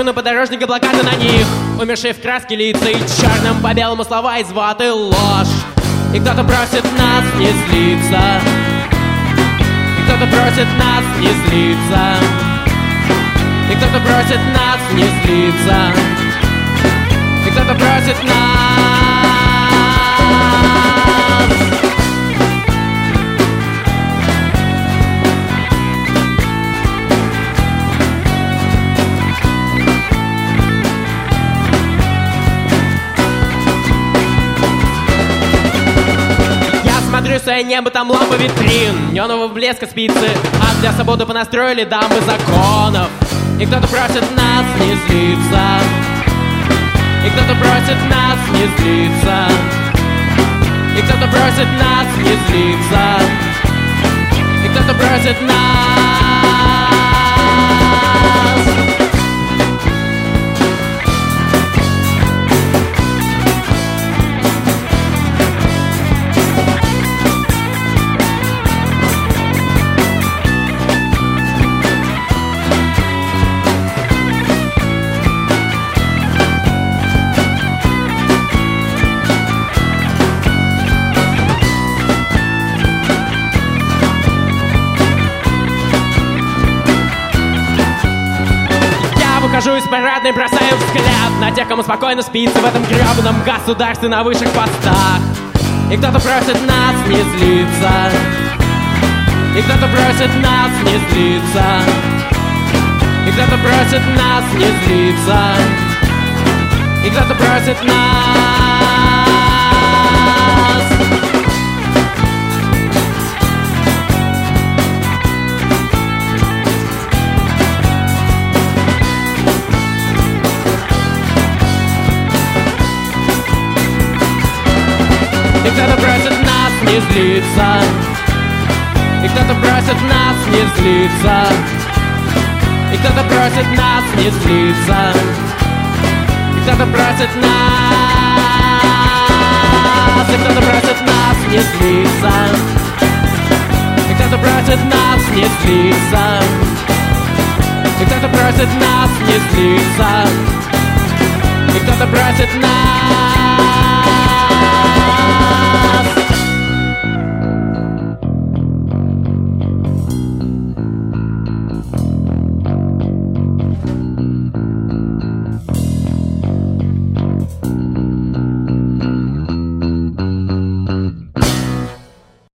Смотрю на подорожника, плакаты на них, умершие в краске лица и черным по белому слова из ваты ложь. И кто-то просит нас не злиться, и кто-то просит нас не злиться, и кто-то просит нас не злиться, и кто-то просит нас. Смотрю свое небо, там лампа витрин, неонового блеска спицы, а для свободы понастроили дамбы законов. И кто-то просит нас не злиться, и кто-то просит нас не злиться, и кто-то просит нас не злиться, и кто-то просит нас. Выхожу из парадной, бросаю взгляд на тех, кому спокойно спится в этом гребаном государстве на высших постах. И кто-то просит нас не злиться, и кто-то просит нас не злиться, и кто-то просит нас не злиться, и кто-то просит нас. И кто-то просит нас не злиться, и кто-то просит нас не злиться, и кто-то просит нас не злиться, и кто-то просит нас, и кто-то просит нас не злиться, и кто-то просит нас не злиться, и кто-то просит нас не злиться, и кто-то просит нас.